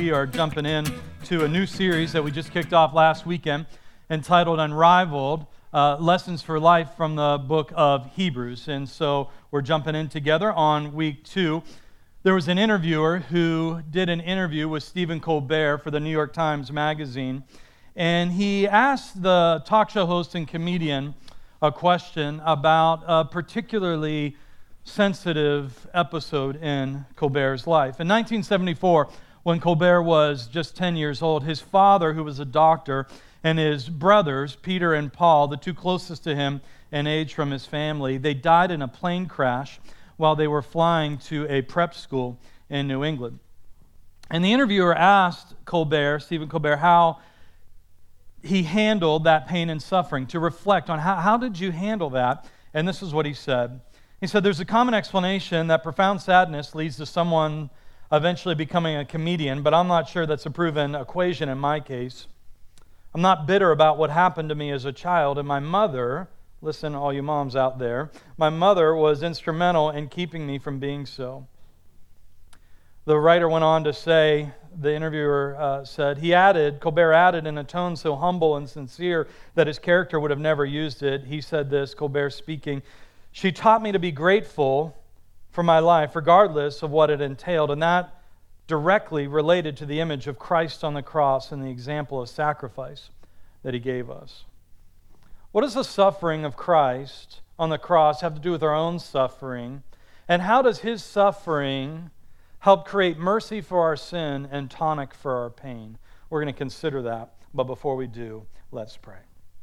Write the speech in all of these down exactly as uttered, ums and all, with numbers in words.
we are jumping in to a new series that we just kicked off last weekend entitled Unrivaled, uh, Lessons for Life from the book of Hebrews. And so we're jumping in together on week two. There was an interviewer who did an interview with Stephen Colbert for the New York Times Magazine, and he asked the talk show host and comedian a question about a particularly sensitive episode in Colbert's life. In nineteen seventy-four, when Colbert was just ten years old, his father, who was a doctor, and his brothers, Peter and Paul, the two closest to him in age from his family, they died in a plane crash while they were flying to a prep school in New England. And the interviewer asked Colbert, Stephen Colbert, how he handled that pain and suffering, to reflect on how, how did you handle that? And this is what he said. He said, there's a common explanation that profound sadness leads to someone eventually becoming a comedian, but I'm not sure that's a proven equation in my case. I'm not bitter about what happened to me as a child, and my mother, listen, all you moms out there, my mother was instrumental in keeping me from being so. The writer went on to say, the interviewer uh, said, he added, Colbert added in a tone so humble and sincere that his character would have never used it. He said this, Colbert speaking, she taught me to be grateful for my life, regardless of what it entailed, and that directly related to the image of Christ on the cross and the example of sacrifice that he gave us. What does the suffering of Christ on the cross have to do with our own suffering? And how does his suffering help create mercy for our sin and tonic for our pain? We're going to consider that, but before we do, let's pray.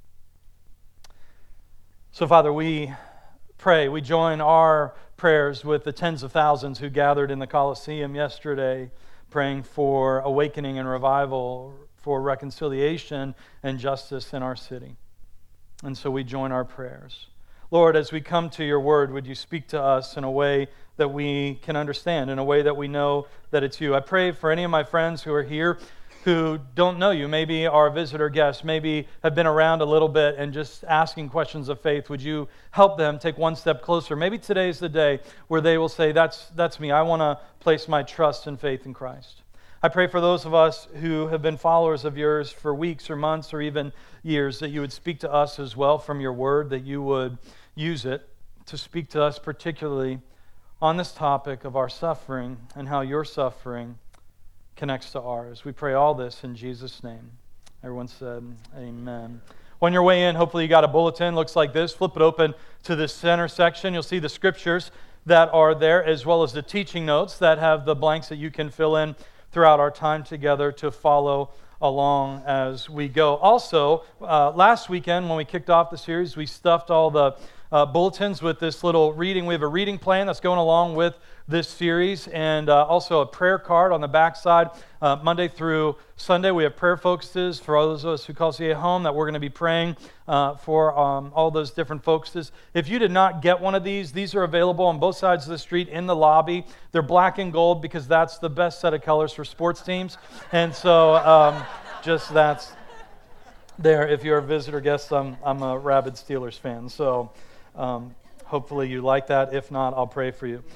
So, Father, we pray, we join our prayers with the tens of thousands who gathered in the Colosseum yesterday, praying for awakening and revival, for reconciliation and justice in our city. And so we join our prayers. Lord, as we come to your word, would you speak to us in a way that we can understand, in a way that we know that it's you? I pray for any of my friends who are here who don't know you, maybe are visitor guests, maybe have been around a little bit and just asking questions of faith. Would you help them take one step closer? Maybe today's the day where they will say, that's, that's me. I want to place my trust and faith in Christ. I pray for those of us who have been followers of yours for weeks or months or even years, that you would speak to us as well from your word, that you would use it to speak to us particularly on this topic of our suffering and how your suffering connects to ours. We pray all this in Jesus' name. Everyone said, amen. On your way in, hopefully you got a bulletin. Looks like this. Flip it open to the center section. You'll see the scriptures that are there, as well as the teaching notes that have the blanks that you can fill in throughout our time together to follow along as we go. Also, uh, last weekend when we kicked off the series, we stuffed all the uh, bulletins with this little reading. We have a reading plan that's going along with this series, and uh, also a prayer card on the back side. Uh, Monday through Sunday, we have prayer focuses for all those of us who call C A home, that we're going to be praying uh, for um, all those different focuses. If you did not get one of these, these are available on both sides of the street in the lobby. They're black and gold because that's the best set of colors for sports teams. And so um, just that's there. If you're a visitor guest, I'm, I'm a rabid Steelers fan. So um, hopefully you like that. If not, I'll pray for you.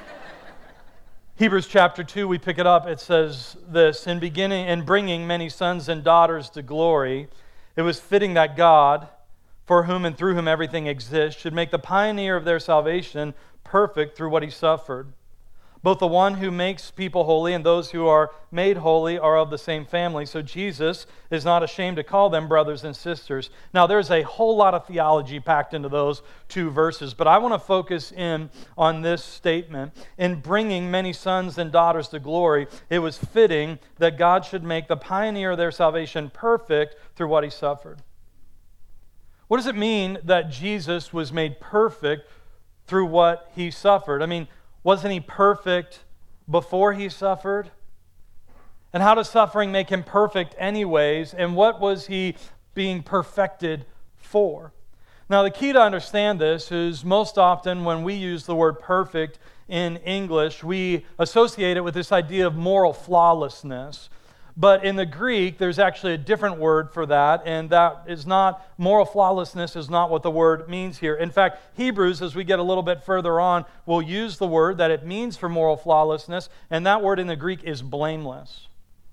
Hebrews chapter two, we pick it up. It says this, in beginning and bringing many sons and daughters to glory, it was fitting that God, for whom and through whom everything exists, should make the pioneer of their salvation perfect through what he suffered. Both the one who makes people holy and those who are made holy are of the same family, so Jesus is not ashamed to call them brothers and sisters. Now, there's a whole lot of theology packed into those two verses, but I want to focus in on this statement. In bringing many sons and daughters to glory, it was fitting that God should make the pioneer of their salvation perfect through what he suffered. What does it mean that Jesus was made perfect through what he suffered? I mean, wasn't he perfect before he suffered? And how does suffering make him perfect anyways? And what was he being perfected for? Now, the key to understand this is most often when we use the word perfect in English, we associate it with this idea of moral flawlessness. But in the Greek, there's actually a different word for that, and that is not, moral flawlessness is not what the word means here. In fact, Hebrews, as we get a little bit further on, will use the word that it means for moral flawlessness, and that word in the Greek is blameless.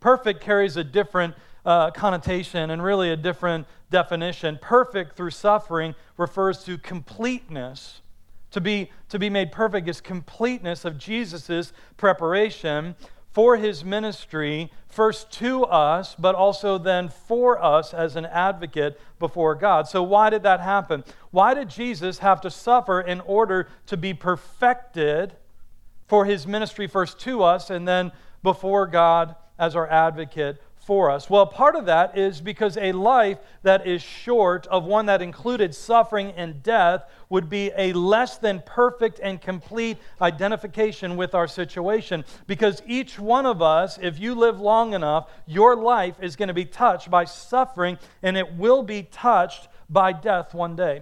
Perfect carries a different uh, connotation and really a different definition. Perfect through suffering refers to completeness. To be, to be made perfect is completeness of Jesus' preparation for his ministry, first to us, but also then for us as an advocate before God. So why did that happen? Why did Jesus have to suffer in order to be perfected for his ministry first to us and then before God as our advocate for us? Well, part of that is because a life that is short of one that included suffering and death would be a less than perfect and complete identification with our situation. Because each one of us, if you live long enough, your life is going to be touched by suffering, and it will be touched by death one day.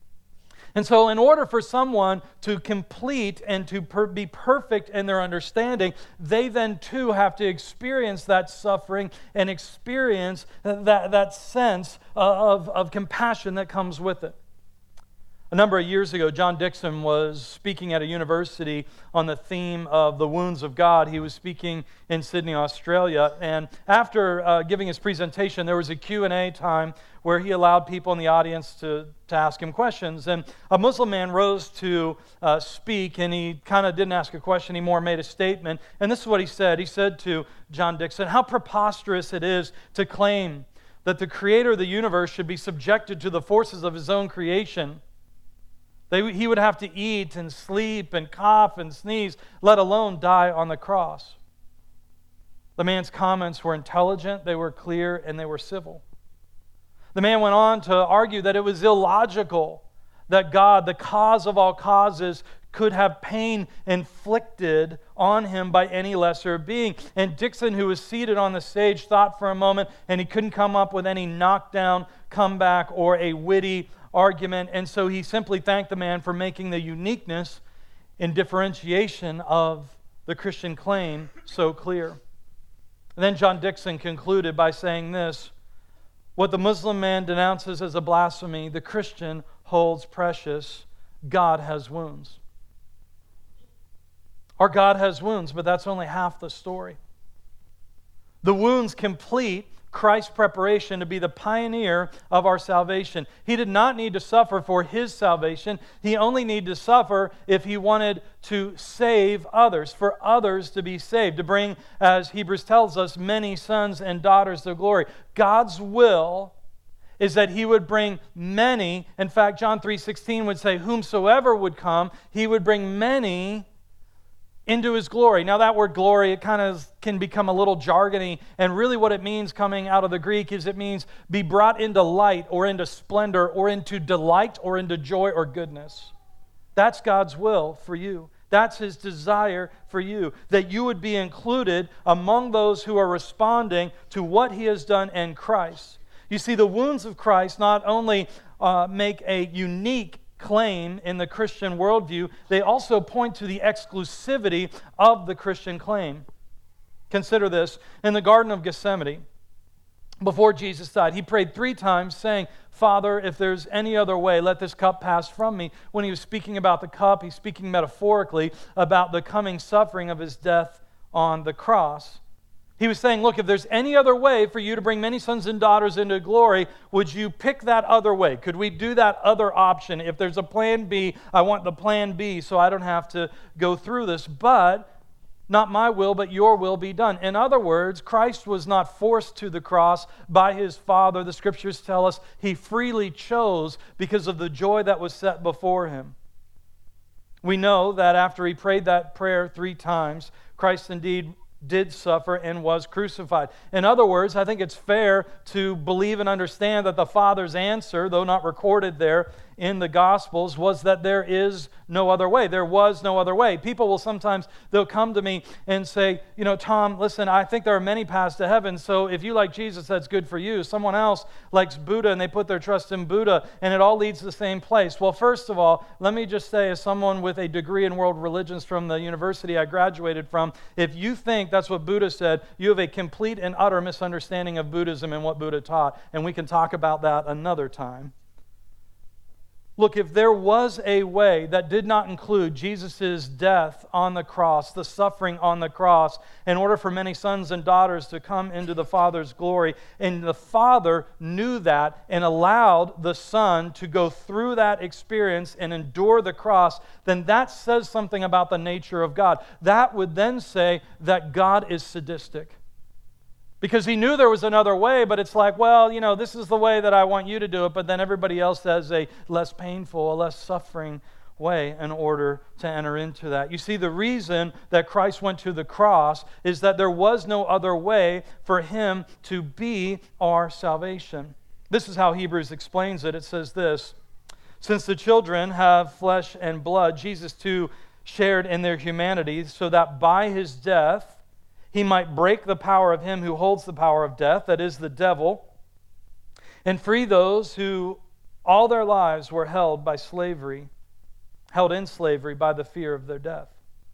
And so in order for someone to complete and to per- be perfect in their understanding, they then too have to experience that suffering and experience that, that sense of, of compassion that comes with it. A number of years ago, John Dixon was speaking at a university on the theme of the wounds of God. He was speaking in Sydney, Australia, and after uh, giving his presentation, there was a Q and A time where he allowed people in the audience to, to ask him questions. And a Muslim man rose to uh, speak, and he kind of didn't ask a question anymore, made a statement. And this is what he said. He said to John Dixon, "How preposterous it is to claim that the creator of the universe should be subjected to the forces of his own creation. They, he would have to eat and sleep and cough and sneeze, let alone die on the cross." The man's comments were intelligent, they were clear, and they were civil. The man went on to argue that it was illogical that God, the cause of all causes, could have pain inflicted on him by any lesser being. And Dixon, who was seated on the stage, thought for a moment, and he couldn't come up with any knockdown comeback or a witty argument, and so he simply thanked the man for making the uniqueness and differentiation of the Christian claim so clear. And then John Dixon concluded by saying this: "What the Muslim man denounces as a blasphemy, the Christian holds precious. God has wounds." Our God has wounds, but that's only half the story. The wounds complete Christ's preparation to be the pioneer of our salvation. He did not need to suffer for his salvation. He only needed to suffer if he wanted to save others, for others to be saved, to bring, as Hebrews tells us, many sons and daughters to glory. God's will is that he would bring many. In fact, John three sixteen would say, whomsoever would come, he would bring many into his glory. Now that word glory, it kind of can become a little jargony, and really what it means coming out of the Greek is it means be brought into light or into splendor or into delight or into joy or goodness. That's God's will for you. That's his desire for you, that you would be included among those who are responding to what he has done in Christ. You see, the wounds of Christ not only uh, make a unique claim in the Christian worldview, they also point to the exclusivity of the Christian claim. Consider this. In the Garden of Gethsemane, before Jesus died, he prayed three times saying, "Father, if there's any other way, let this cup pass from me." When he was speaking about the cup, he's speaking metaphorically about the coming suffering of his death on the cross. He was saying, look, if there's any other way for you to bring many sons and daughters into glory, would you pick that other way? Could we do that other option? If there's a plan B, I want the plan B so I don't have to go through this. But not my will, but your will be done. In other words, Christ was not forced to the cross by his Father. The Scriptures tell us he freely chose because of the joy that was set before him. We know that after he prayed that prayer three times, Christ indeed did suffer and was crucified. In other words, I think it's fair to believe and understand that the Father's answer, though not recorded there in the Gospels, was that there is no other way. There was no other way. People will sometimes, they'll come to me and say, you know, Tom, listen, I think there are many paths to heaven, so if you like Jesus, that's good for you. Someone else likes Buddha and they put their trust in Buddha, and it all leads to the same place. Well, first of all, let me just say, as someone with a degree in world religions from the university I graduated from, if you think that's what Buddha said, you have a complete and utter misunderstanding of Buddhism and what Buddha taught, and we can talk about that another time. Look, if there was a way that did not include Jesus' death on the cross, the suffering on the cross, in order for many sons and daughters to come into the Father's glory, and the Father knew that and allowed the Son to go through that experience and endure the cross, then that says something about the nature of God. That would then say that God is sadistic. Because he knew there was another way, but it's like, well, you know, this is the way that I want you to do it, but then everybody else has a less painful, a less suffering way in order to enter into that. You see, the reason that Christ went to the cross is that there was no other way for him to be our salvation. This is how Hebrews explains it. It says this: since the children have flesh and blood, Jesus too shared in their humanity, so that by his death he might break the power of him who holds the power of death, that is the devil, and free those who all their lives were held by slavery, held in slavery by the fear of their death.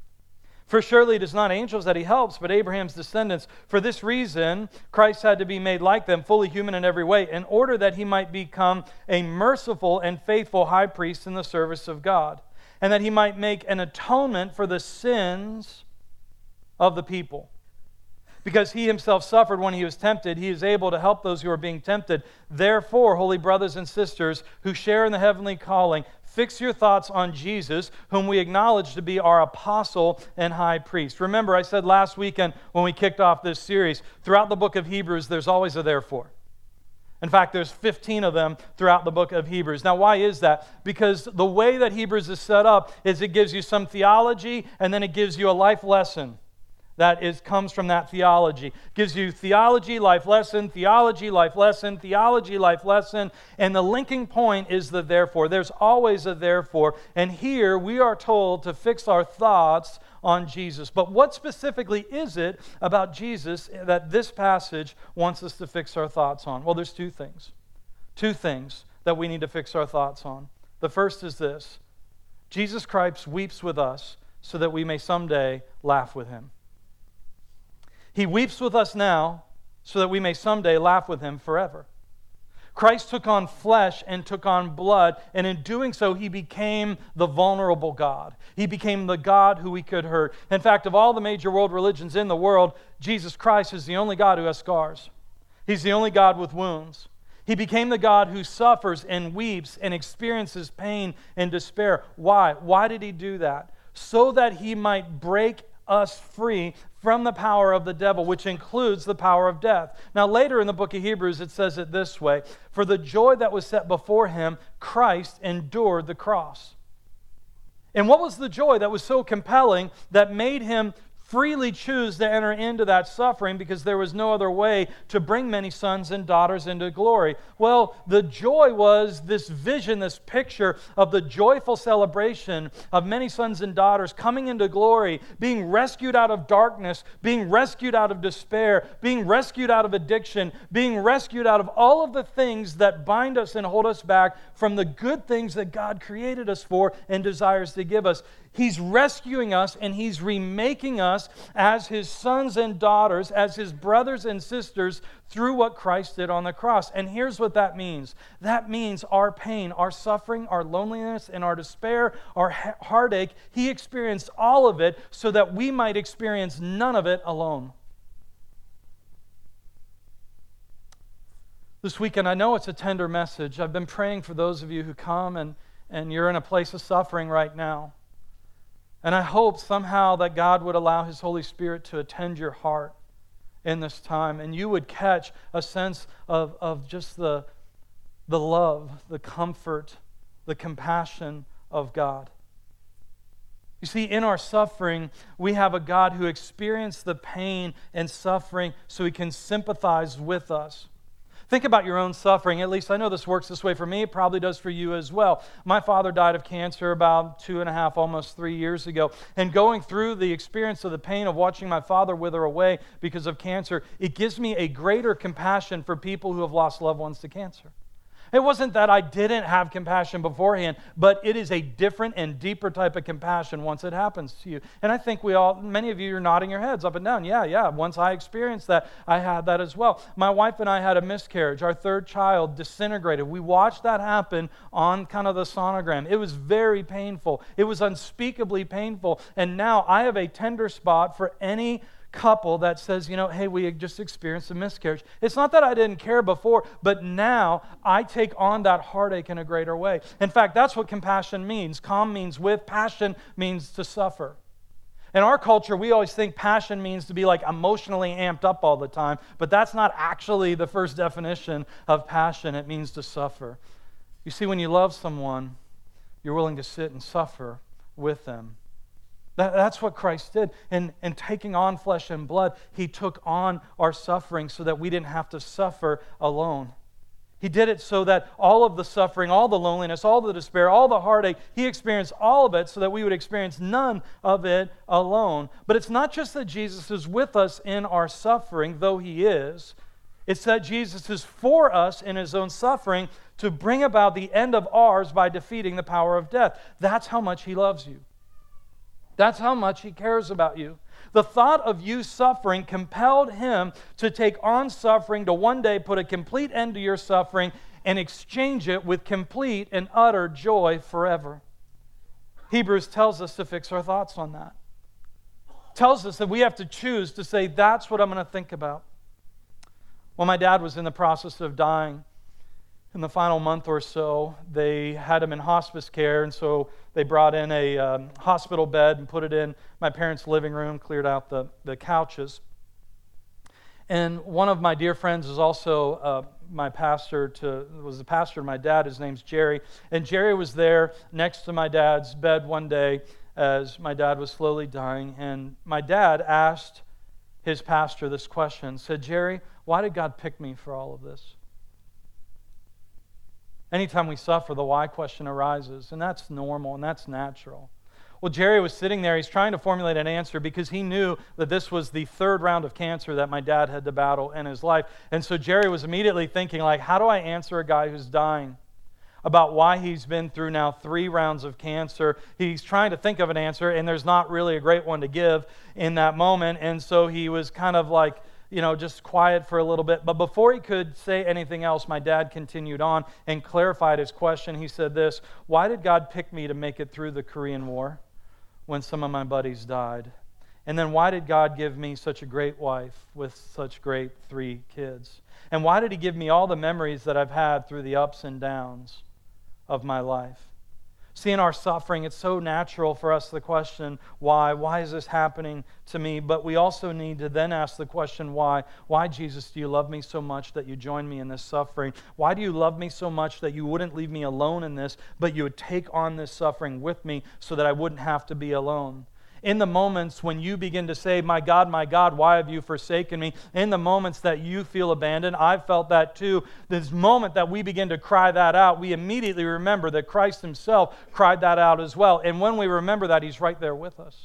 For surely it is not angels that he helps, but Abraham's descendants. For this reason, Christ had to be made like them, fully human in every way, in order that he might become a merciful and faithful high priest in the service of God, and that he might make an atonement for the sins of the people. Because he himself suffered when he was tempted, he is able to help those who are being tempted. Therefore, holy brothers and sisters who share in the heavenly calling, fix your thoughts on Jesus, whom we acknowledge to be our apostle and high priest. Remember, I said last weekend when we kicked off this series, throughout the book of Hebrews, there's always a therefore. In fact, there's fifteen of them throughout the book of Hebrews. Now, why is that? Because the way that Hebrews is set up is it gives you some theology, and then it gives you a life lesson. That is, comes from that theology. Gives you theology, life lesson, theology, life lesson, theology, life lesson, and the linking point is the therefore. There's always a therefore, and here we are told to fix our thoughts on Jesus. But what specifically is it about Jesus that this passage wants us to fix our thoughts on? Well, there's two things. Two things that we need to fix our thoughts on. The first is this: Jesus Christ weeps with us so that we may someday laugh with him. He weeps with us now so that we may someday laugh with him forever. Christ took on flesh and took on blood, and in doing so, he became the vulnerable God. He became the God who we could hurt. In fact, of all the major world religions in the world, Jesus Christ is the only God who has scars. He's the only God with wounds. He became the God who suffers and weeps and experiences pain and despair. Why? Why did he do that? So that he might break us free from the power of the devil, which includes the power of death. Now, later in the book of Hebrews, it says it this way: for the joy that was set before him, Christ endured the cross. And what was the joy that was so compelling that made him freely choose to enter into that suffering, because there was no other way to bring many sons and daughters into glory? Well, the joy was this vision, this picture of the joyful celebration of many sons and daughters coming into glory, being rescued out of darkness, being rescued out of despair, being rescued out of addiction, being rescued out of all of the things that bind us and hold us back from the good things that God created us for and desires to give us. He's rescuing us and he's remaking us as his sons and daughters, as his brothers and sisters through what Christ did on the cross. And here's what that means. That means our pain, our suffering, our loneliness, and our despair, our heartache, he experienced all of it so that we might experience none of it alone. This weekend, I know it's a tender message. I've been praying for those of you who come and, and you're in a place of suffering right now. And I hope somehow that God would allow his Holy Spirit to attend your heart in this time, and you would catch a sense of, of just the, the love, the comfort, the compassion of God. You see, in our suffering, we have a God who experienced the pain and suffering so he can sympathize with us. Think about your own suffering. At least I know this works this way for me. It probably does for you as well. My father died of cancer about two and a half, almost three years ago. And going through the experience of the pain of watching my father wither away because of cancer, it gives me a greater compassion for people who have lost loved ones to cancer. It wasn't that I didn't have compassion beforehand, but it is a different and deeper type of compassion once it happens to you. And I think we all, many of you are nodding your heads up and down. Yeah, yeah, once I experienced that, I had that as well. My wife and I had a miscarriage. Our third child disintegrated. We watched that happen on kind of the sonogram. It was very painful. It was unspeakably painful. And now I have a tender spot for any couple that says, you know, hey, we just experienced a miscarriage. It's not that I didn't care before, but now I take on that heartache in a greater way. In fact, that's what compassion means. Calm means with, passion means to suffer. In our culture, we always think passion means to be like emotionally amped up all the time, but that's not actually the first definition of passion. It means to suffer. You see, when you love someone, you're willing to sit and suffer with them. That, that's what Christ did. In, in taking on flesh and blood, He took on our suffering so that we didn't have to suffer alone. He did it so that all of the suffering, all the loneliness, all the despair, all the heartache, He experienced all of it so that we would experience none of it alone. But it's not just that Jesus is with us in our suffering, though He is. It's that Jesus is for us in His own suffering to bring about the end of ours by defeating the power of death. That's how much He loves you. That's how much He cares about you. The thought of you suffering compelled Him to take on suffering, to one day put a complete end to your suffering and exchange it with complete and utter joy forever. Hebrews tells us to fix our thoughts on that. Tells us that we have to choose to say, that's what I'm going to think about. When my dad was in the process of dying, in the final month or so, they had him in hospice care, and so they brought in a um, hospital bed and put it in my parents' living room, cleared out the, the couches. And one of my dear friends is also uh, my pastor, to was the pastor to my dad. His name's Jerry. And Jerry was there next to my dad's bed one day as my dad was slowly dying. And my dad asked his pastor this question, said, Jerry, why did God pick me for all of this? Anytime we suffer, the why question arises, and that's normal and that's natural. Well, Jerry was sitting there. He's trying to formulate an answer because he knew that this was the third round of cancer that my dad had to battle in his life. And so Jerry was immediately thinking, like, how do I answer a guy who's dying about why he's been through now three rounds of cancer? He's trying to think of an answer, and there's not really a great one to give in that moment. And so he was kind of like, you know, just quiet for a little bit. But before he could say anything else, my dad continued on and clarified his question. He said this, why did God pick me to make it through the Korean War when some of my buddies died? And then why did God give me such a great wife with such great three kids? And why did He give me all the memories that I've had through the ups and downs of my life? See, in our suffering, it's so natural for us to question, why? Why is this happening to me? But we also need to then ask the question, why? Why, Jesus, do you love me so much that you join me in this suffering? Why do you love me so much that you wouldn't leave me alone in this, but you would take on this suffering with me so that I wouldn't have to be alone? In the moments when you begin to say, my God, my God, why have you forsaken me? In the moments that you feel abandoned, I've felt that too. This moment that we begin to cry that out, we immediately remember that Christ Himself cried that out as well. And when we remember that, He's right there with us.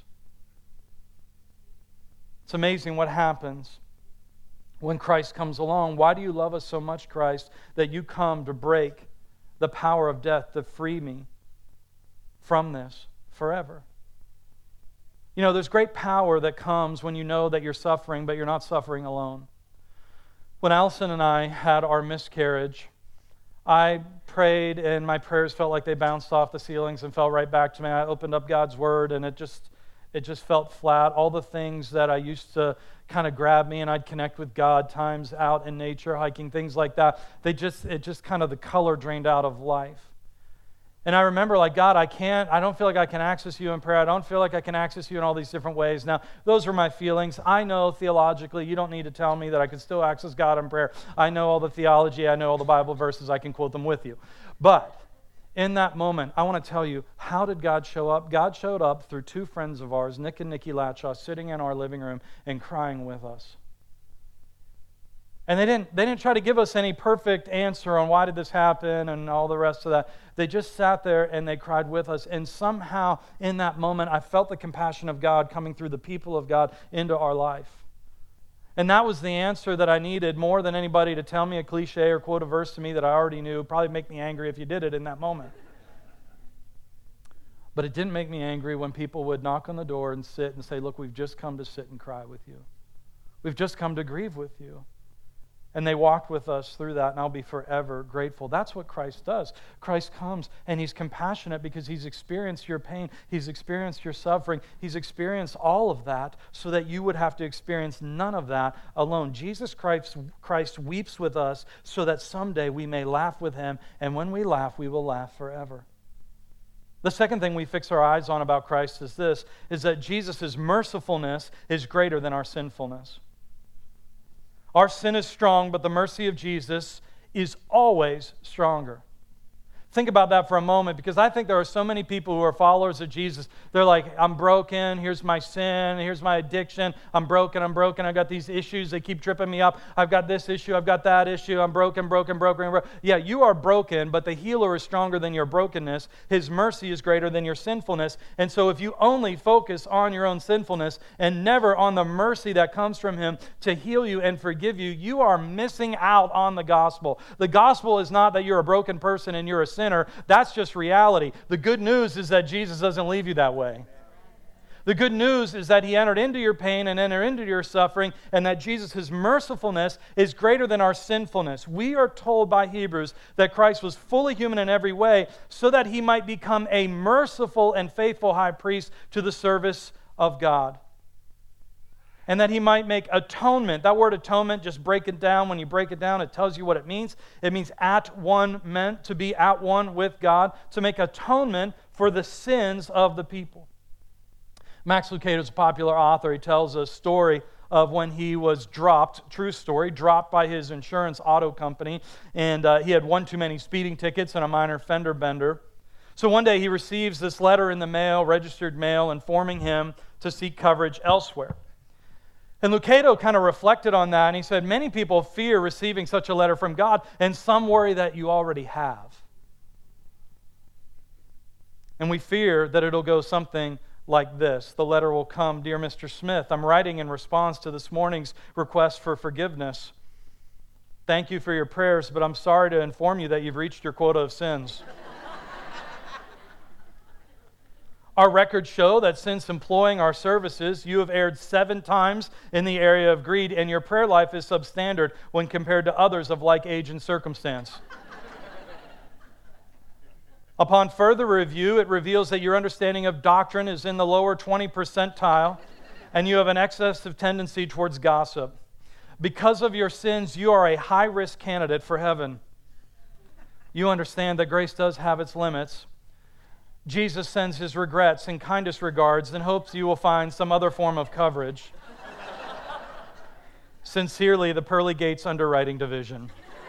It's amazing what happens when Christ comes along. Why do you love us so much, Christ, that you come to break the power of death, to free me from this forever? You know, there's great power that comes when you know that you're suffering, but you're not suffering alone. When Allison and I had our miscarriage, I prayed, and my prayers felt like they bounced off the ceilings and fell right back to me. I opened up God's Word, and it just it just felt flat. All the things that I used to kind of grab me, and I'd connect with God, times out in nature, hiking, things like that, they just it just kind of the color drained out of life. And I remember, like, God, I can't, I don't feel like I can access you in prayer. I don't feel like I can access you in all these different ways. Now, those were my feelings. I know theologically, you don't need to tell me that I can still access God in prayer. I know all the theology. I know all the Bible verses. I can quote them with you. But in that moment, I want to tell you, how did God show up? God showed up through two friends of ours, Nick and Nikki Latshaw, sitting in our living room and crying with us. And they didn't, they didn't try to give us any perfect answer on why did this happen and all the rest of that. They just sat there and they cried with us. And somehow in that moment, I felt the compassion of God coming through the people of God into our life. And that was the answer that I needed more than anybody to tell me a cliche or quote a verse to me that I already knew. It would probably make me angry if you did it in that moment. But it didn't make me angry when people would knock on the door and sit and say, look, we've just come to sit and cry with you. We've just come to grieve with you. And they walked with us through that, and I'll be forever grateful. That's what Christ does. Christ comes, and He's compassionate because He's experienced your pain. He's experienced your suffering. He's experienced all of that so that you would have to experience none of that alone. Jesus Christ, Christ weeps with us so that someday we may laugh with Him, and when we laugh, we will laugh forever. The second thing we fix our eyes on about Christ is this, is that Jesus' mercifulness is greater than our sinfulness. Our sin is strong, but the mercy of Jesus is always stronger. Think about that for a moment, because I think there are so many people who are followers of Jesus. They're like, I'm broken, here's my sin, here's my addiction, I'm broken, I'm broken, I've got these issues, they keep tripping me up, I've got this issue, I've got that issue, I'm broken, broken, broken, broken. Yeah, you are broken, but the healer is stronger than your brokenness. His mercy is greater than your sinfulness. And so if you only focus on your own sinfulness and never on the mercy that comes from Him to heal you and forgive you, you are missing out on the gospel. The gospel is not that you're a broken person and you're a sinner. That's just reality. The good news is that Jesus doesn't leave you that way. The good news is that He entered into your pain and entered into your suffering, and that Jesus, His mercifulness, is greater than our sinfulness. We are told by Hebrews that Christ was fully human in every way so that He might become a merciful and faithful high priest to the service of God. And that He might make atonement. That word atonement, just break it down. When you break it down, it tells you what it means. It means at one, meant to be at one with God, to make atonement for the sins of the people. Max Lucado is a popular author. He tells a story of when he was dropped, true story, dropped by his insurance auto company, and uh, he had one too many speeding tickets and a minor fender bender. So one day he receives this letter in the mail, registered mail, informing him to seek coverage elsewhere. And Lucado kind of reflected on that, and he said, many people fear receiving such a letter from God, and some worry that you already have. And we fear that it'll go something like this. The letter will come, Dear Mister Smith, I'm writing in response to this morning's request for forgiveness. Thank you for your prayers, but I'm sorry to inform you that you've reached your quota of sins. Our records show that since employing our services, you have erred seven times in the area of greed, and your prayer life is substandard when compared to others of like age and circumstance. Upon further review, it reveals that your understanding of doctrine is in the lower twenty percentile, and you have an excessive tendency towards gossip. Because of your sins, you are a high-risk candidate for heaven. You understand that grace does have its limits. Jesus sends His regrets and kindest regards and hopes you will find some other form of coverage. Sincerely, the Pearly Gates Underwriting Division.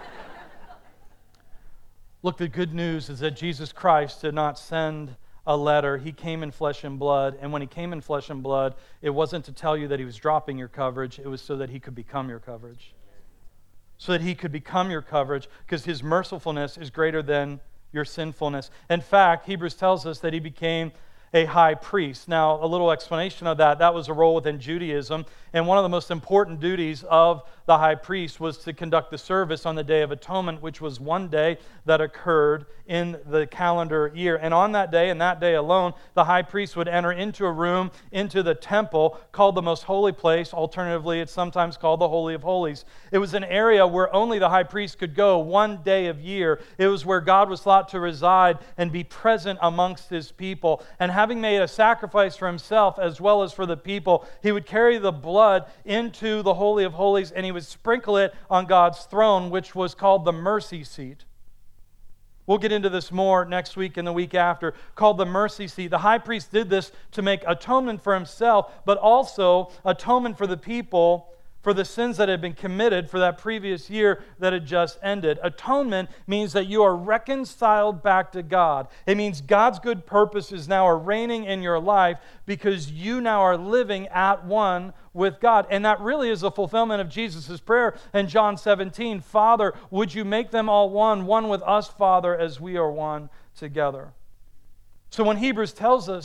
Look, the good news is that Jesus Christ did not send a letter. He came in flesh and blood, and when He came in flesh and blood, it wasn't to tell you that He was dropping your coverage. It was so that He could become your coverage. So that He could become your coverage, because His mercifulness is greater than your sinfulness. In fact, Hebrews tells us that He became a high priest. Now, a little explanation of that. That was a role within Judaism, and one of the most important duties of the high priest was to conduct the service on the Day of Atonement, which was one day that occurred in the calendar year. And on that day, and that day alone, the high priest would enter into a room, into the temple, called the Most Holy Place. Alternatively, it's sometimes called the Holy of Holies. It was an area where only the high priest could go one day of year. It was where God was thought to reside and be present amongst His people. And having made a sacrifice for Himself as well as for the people, He would carry the blood into the Holy of Holies, and He would sprinkle it on God's throne, which was called the mercy seat. We'll get into this more next week and the week after, called the mercy seat. The high priest did this to make atonement for himself, but also atonement for the people for the sins that had been committed for that previous year that had just ended. Atonement means that you are reconciled back to God. It means God's good purposes now are reigning in your life because you now are living at one with God. And that really is a fulfillment of Jesus' prayer in John seventeen. Father, would you make them all one, one with us, Father, as we are one together. So when Hebrews tells us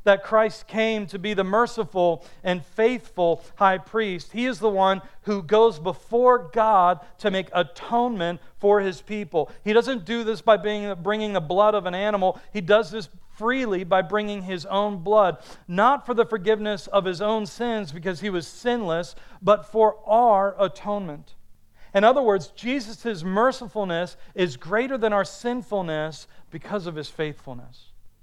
that Christ came to be the merciful and faithful high priest. He is the one who goes before God to make atonement for His people. He doesn't do this by being, bringing the blood of an animal. He does this freely by bringing His own blood, not for the forgiveness of His own sins because He was sinless, but for our atonement. In other words, Jesus' mercifulness is greater than our sinfulness because of His faithfulness.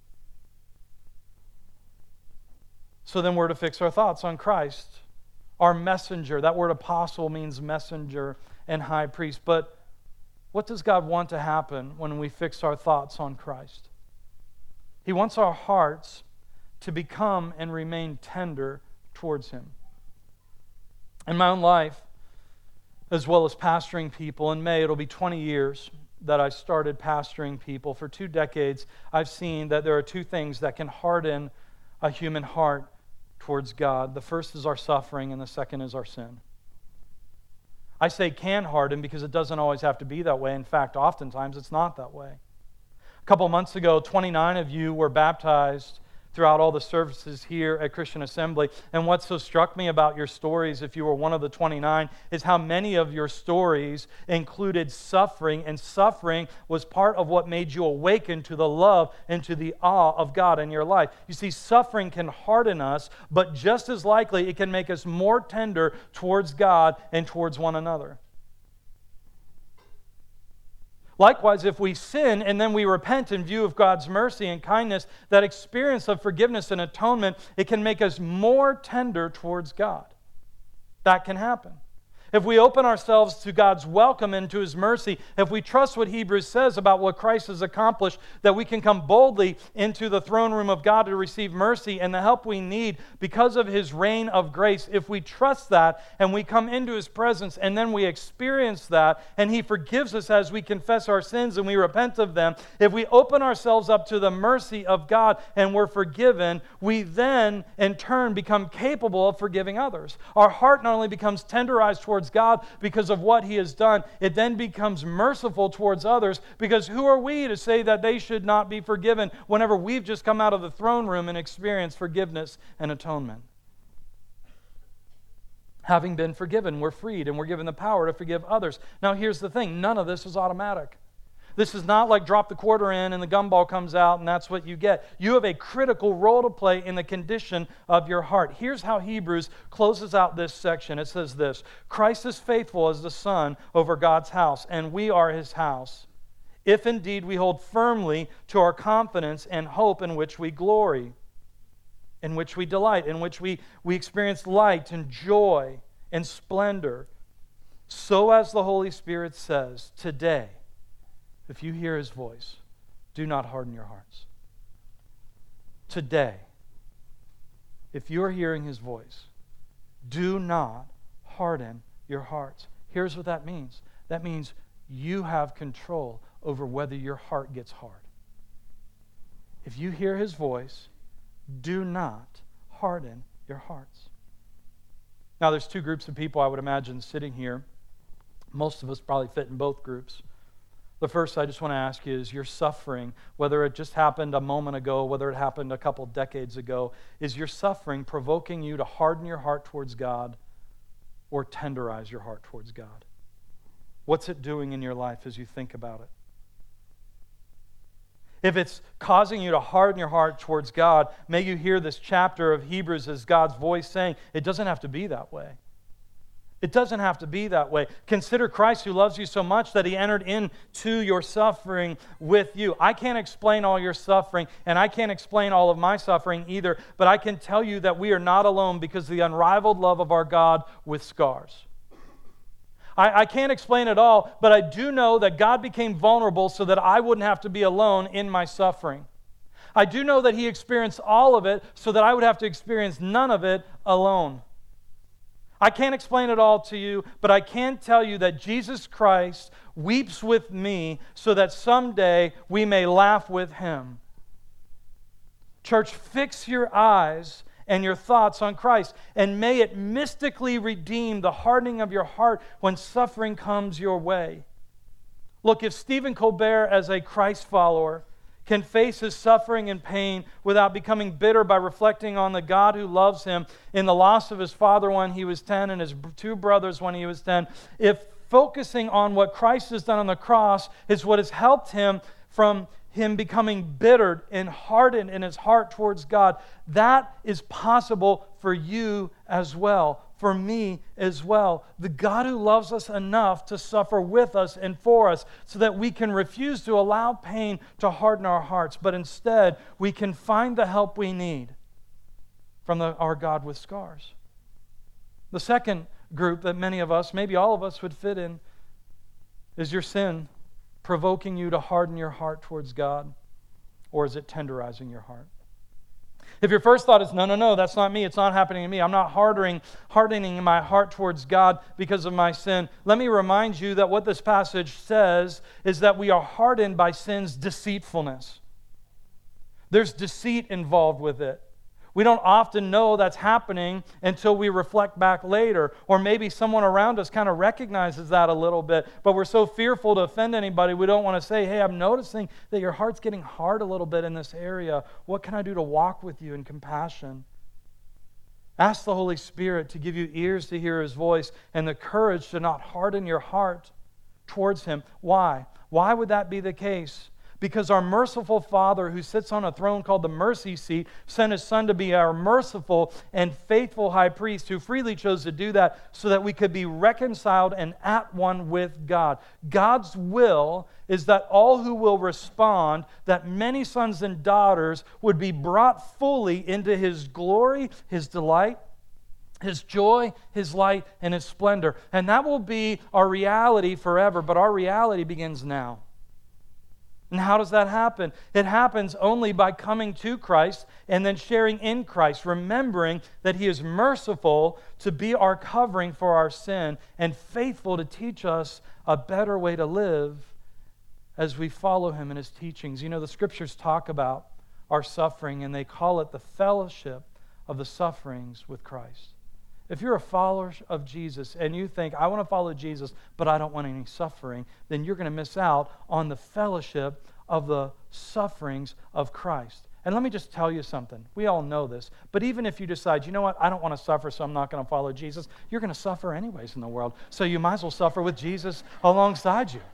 So then we're to fix our thoughts on Christ, our messenger. That word apostle means messenger and high priest. But what does God want to happen when we fix our thoughts on Christ? He wants our hearts to become and remain tender towards Him. In my own life, as well as pastoring people, in May it'll be twenty years that I started pastoring people. For two decades, I've seen that there are two things that can harden a human heart towards God. The first is our suffering, and the second is our sin. I say can harden because it doesn't always have to be that way. In fact, oftentimes it's not that way. A couple months ago, twenty-nine of you were baptized throughout all the services here at Christian Assembly. And what so struck me about your stories, if you were one of the twenty-nine, is how many of your stories included suffering, and suffering was part of what made you awaken to the love and to the awe of God in your life. You see, suffering can harden us, but just as likely it can make us more tender towards God and towards one another. Likewise, if we sin and then we repent in view of God's mercy and kindness, that experience of forgiveness and atonement, it can make us more tender towards God. That can happen. If we open ourselves to God's welcome and to His mercy, if we trust what Hebrews says about what Christ has accomplished, that we can come boldly into the throne room of God to receive mercy and the help we need because of His reign of grace, if we trust that and we come into His presence and then we experience that and He forgives us as we confess our sins and we repent of them, if we open ourselves up to the mercy of God and we're forgiven, we then in turn become capable of forgiving others. Our heart not only becomes tenderized towards God because of what He has done, it then becomes merciful towards others, because who are we to say that they should not be forgiven whenever we've just come out of the throne room and experienced forgiveness and atonement? Having been forgiven, we're freed and we're given the power to forgive others. Now here's the thing, none of this is automatic. This is not like drop the quarter in and the gumball comes out and that's what you get. You have a critical role to play in the condition of your heart. Here's how Hebrews closes out this section. It says this: Christ is faithful as the Son over God's house, and we are His house, if indeed we hold firmly to our confidence and hope in which we glory, in which we delight, in which we, we experience light and joy and splendor. So as the Holy Spirit says, today, if you hear His voice, do not harden your hearts. Today, if you are hearing His voice, do not harden your hearts. Here's what that means. That means you have control over whether your heart gets hard. If you hear His voice, do not harden your hearts. Now, there's two groups of people I would imagine sitting here. Most of us probably fit in both groups. The first I just want to ask you is your suffering, whether it just happened a moment ago, whether it happened a couple decades ago, is your suffering provoking you to harden your heart towards God or tenderize your heart towards God? What's it doing in your life as you think about it? If it's causing you to harden your heart towards God, may you hear this chapter of Hebrews as God's voice saying, it doesn't have to be that way. It doesn't have to be that way. Consider Christ, who loves you so much that He entered into your suffering with you. I can't explain all your suffering, and I can't explain all of my suffering either, but I can tell you that we are not alone because of the unrivaled love of our God with scars. I, I can't explain it all, but I do know that God became vulnerable so that I wouldn't have to be alone in my suffering. I do know that He experienced all of it so that I would have to experience none of it alone. I can't explain it all to you, but I can tell you that Jesus Christ weeps with me so that someday we may laugh with Him. Church, fix your eyes and your thoughts on Christ, and may it mystically redeem the hardening of your heart when suffering comes your way. Look, if Stephen Colbert, as a Christ follower, can face his suffering and pain without becoming bitter by reflecting on the God who loves him in the loss of his father when he was ten and his two brothers when he was ten, if focusing on what Christ has done on the cross is what has helped him from him becoming bitter and hardened in his heart towards God, that is possible for you as well, for me as well. The God who loves us enough to suffer with us and for us so that we can refuse to allow pain to harden our hearts, but instead we can find the help we need from the, our God with scars. The second group that many of us, maybe all of us, would fit in is your sin provoking you to harden your heart towards God, or is it tenderizing your heart? If your first thought is, no, no, no, that's not me, it's not happening to me, I'm not hardening, hardening my heart towards God because of my sin, let me remind you that what this passage says is that we are hardened by sin's deceitfulness. There's deceit involved with it. We don't often know that's happening until we reflect back later. Or maybe someone around us kind of recognizes that a little bit, but we're so fearful to offend anybody, we don't want to say, hey, I'm noticing that your heart's getting hard a little bit in this area. What can I do to walk with you in compassion? Ask the Holy Spirit to give you ears to hear His voice and the courage to not harden your heart towards Him. Why? Why would that be the case? Because our merciful Father, who sits on a throne called the mercy seat, sent His Son to be our merciful and faithful high priest who freely chose to do that so that we could be reconciled and at one with God. God's will is that all who will respond, that many sons and daughters would be brought fully into His glory, His delight, His joy, His light, and His splendor. And that will be our reality forever, but our reality begins now. And how does that happen? It happens only by coming to Christ and then sharing in Christ, remembering that He is merciful to be our covering for our sin and faithful to teach us a better way to live as we follow Him in His teachings. You know, the Scriptures talk about our suffering and they call it the fellowship of the sufferings with Christ. If you're a follower of Jesus and you think, I want to follow Jesus, but I don't want any suffering, then you're going to miss out on the fellowship of the sufferings of Christ. And let me just tell you something. We all know this, but even if you decide, you know what, I don't want to suffer, so I'm not going to follow Jesus, you're going to suffer anyways in the world. So you might as well suffer with Jesus alongside you.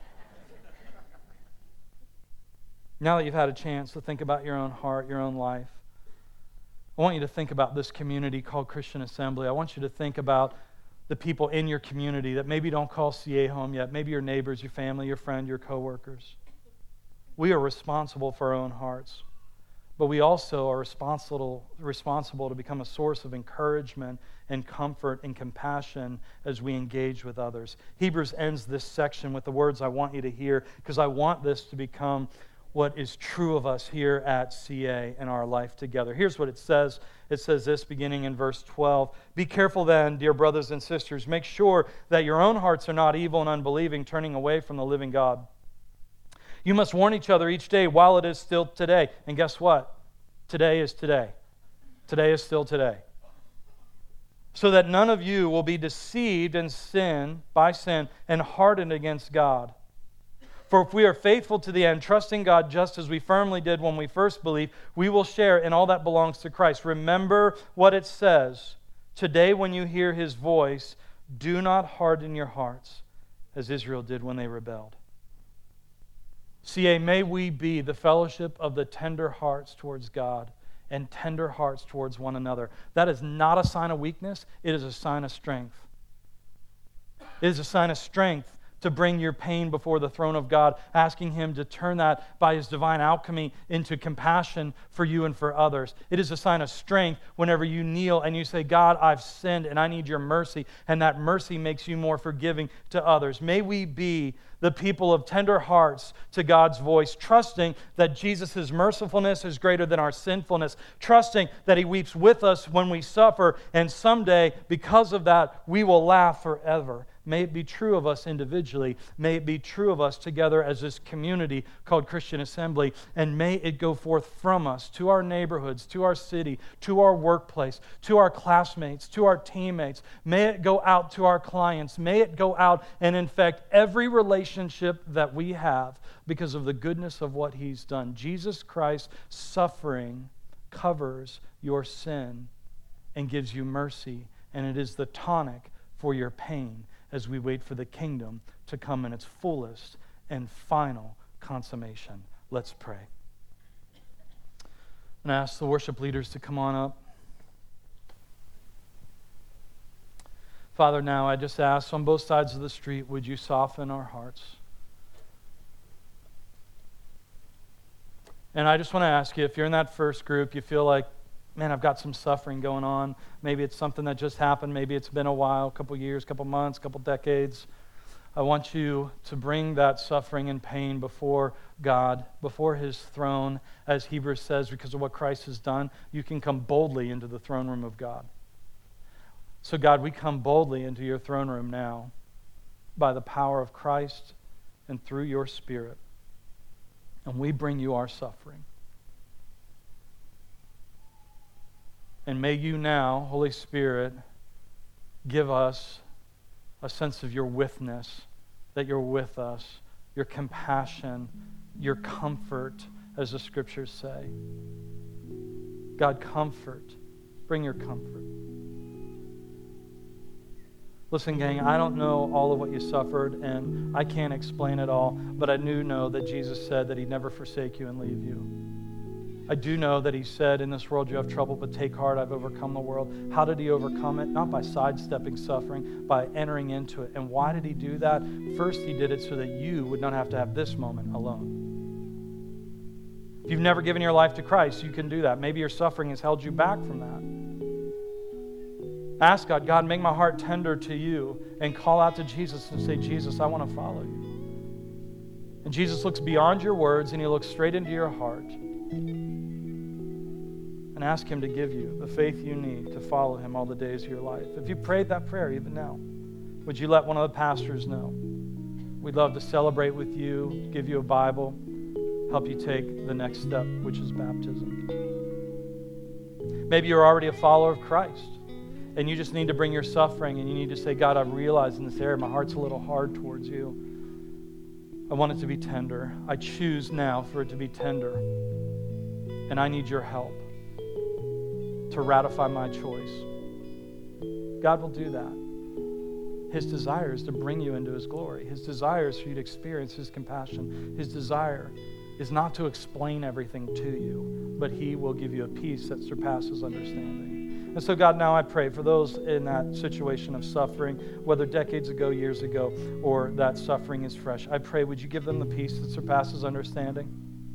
Now that you've had a chance to think about your own heart, your own life, I want you to think about this community called Christian Assembly. I want you to think about the people in your community that maybe don't call C A home yet. Maybe your neighbors, your family, your friend, your coworkers. We are responsible for our own hearts, but we also are responsible, responsible to become a source of encouragement and comfort and compassion as we engage with others. Hebrews ends this section with the words I want you to hear, because I want this to become what is true of us here at C A in our life together. Here's what it says. It says this beginning in verse twelve. Be careful then, dear brothers and sisters. Make sure that your own hearts are not evil and unbelieving, turning away from the living God. You must warn each other each day while it is still today. And guess what? Today is today. Today is still today. So that none of you will be deceived in sin, by sin, and hardened against God. For if we are faithful to the end, trusting God just as we firmly did when we first believed, we will share in all that belongs to Christ. Remember what it says. Today when you hear His voice, do not harden your hearts as Israel did when they rebelled. C A, may we be the fellowship of the tender hearts towards God and tender hearts towards one another. That is not a sign of weakness. It is a sign of strength. It is a sign of strength to bring your pain before the throne of God, asking Him to turn that by His divine alchemy into compassion for you and for others. It is a sign of strength whenever you kneel and you say, God, I've sinned and I need your mercy, and that mercy makes you more forgiving to others. May we be the people of tender hearts to God's voice, trusting that Jesus' mercifulness is greater than our sinfulness, trusting that He weeps with us when we suffer, and someday, because of that, we will laugh forever. May it be true of us individually. May it be true of us together as this community called Christian Assembly. And may it go forth from us to our neighborhoods, to our city, to our workplace, to our classmates, to our teammates. May it go out to our clients. May it go out and infect every relationship that we have because of the goodness of what He's done. Jesus Christ's suffering covers your sin and gives you mercy, and it is the tonic for your pain as we wait for the kingdom to come in its fullest and final consummation. Let's pray. I'm going to ask the worship leaders to come on up. Father, now I just ask on both sides of the street, would you soften our hearts? And I just want to ask you, if you're in that first group, you feel like, man, I've got some suffering going on. Maybe it's something that just happened. Maybe it's been a while, a couple years, a couple months, a couple decades. I want you to bring that suffering and pain before God, before His throne. As Hebrews says, because of what Christ has done, you can come boldly into the throne room of God. So God, we come boldly into your throne room now by the power of Christ and through your Spirit. And we bring you our suffering. And may you now, Holy Spirit, give us a sense of your withness, that you're with us, your compassion, your comfort, as the Scriptures say. God, comfort. Bring your comfort. Listen, gang, I don't know all of what you suffered, and I can't explain it all, but I do know that Jesus said that He'd never forsake you and leave you. I do know that He said, in this world you have trouble, but take heart, I've overcome the world. How did He overcome it? Not by sidestepping suffering, by entering into it. And why did He do that? First, He did it so that you would not have to have this moment alone. If you've never given your life to Christ, you can do that. Maybe your suffering has held you back from that. Ask God, God, make my heart tender to you, and call out to Jesus and say, Jesus, I want to follow you. And Jesus looks beyond your words, and He looks straight into your heart. And ask Him to give you the faith you need to follow Him all the days of your life. If you prayed that prayer even now, would you let one of the pastors know? We'd love to celebrate with you, give you a Bible, help you take the next step, which is baptism. Maybe you're already a follower of Christ, and you just need to bring your suffering, and you need to say, God, I realize in this area my heart's a little hard towards you. I want it to be tender. I choose now for it to be tender. And I need your help to ratify my choice. God will do that. His desire is to bring you into His glory. His desire is for you to experience His compassion. His desire is not to explain everything to you, but He will give you a peace that surpasses understanding. And so, God, now I pray for those in that situation of suffering, whether decades ago, years ago, or that suffering is fresh. I pray, would you give them the peace that surpasses understanding?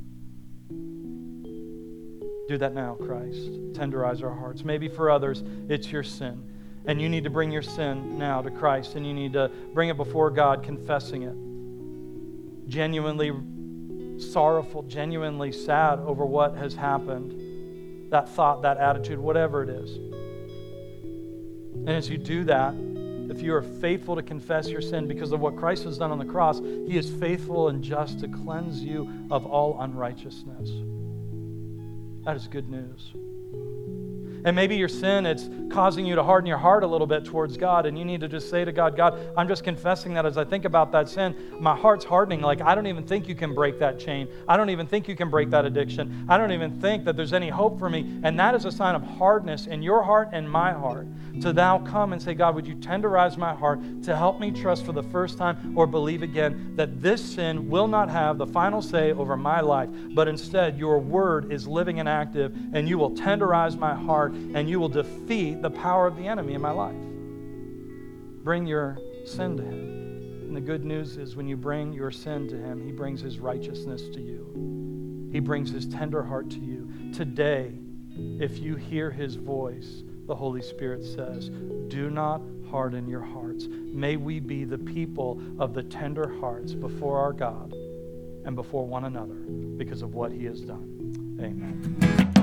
Do that now, Christ. Tenderize our hearts. Maybe for others, it's your sin. And you need to bring your sin now to Christ, and you need to bring it before God, confessing it. Genuinely sorrowful, genuinely sad over what has happened. That thought, that attitude, whatever it is. And as you do that, if you are faithful to confess your sin because of what Christ has done on the cross, He is faithful and just to cleanse you of all unrighteousness. That is good news. And maybe your sin, it's causing you to harden your heart a little bit towards God, and you need to just say to God, God, I'm just confessing that as I think about that sin, my heart's hardening. Like, I don't even think you can break that chain. I don't even think you can break that addiction. I don't even think that there's any hope for me. And that is a sign of hardness in your heart and my heart. To now come and say, God, would you tenderize my heart to help me trust for the first time or believe again that this sin will not have the final say over my life, but instead your word is living and active, and you will tenderize my heart, and you will defeat the power of the enemy in my life. Bring your sin to Him. And the good news is when you bring your sin to Him, He brings His righteousness to you. He brings His tender heart to you. Today, if you hear His voice, the Holy Spirit says, do not harden your hearts. May we be the people of the tender hearts before our God and before one another because of what He has done. Amen.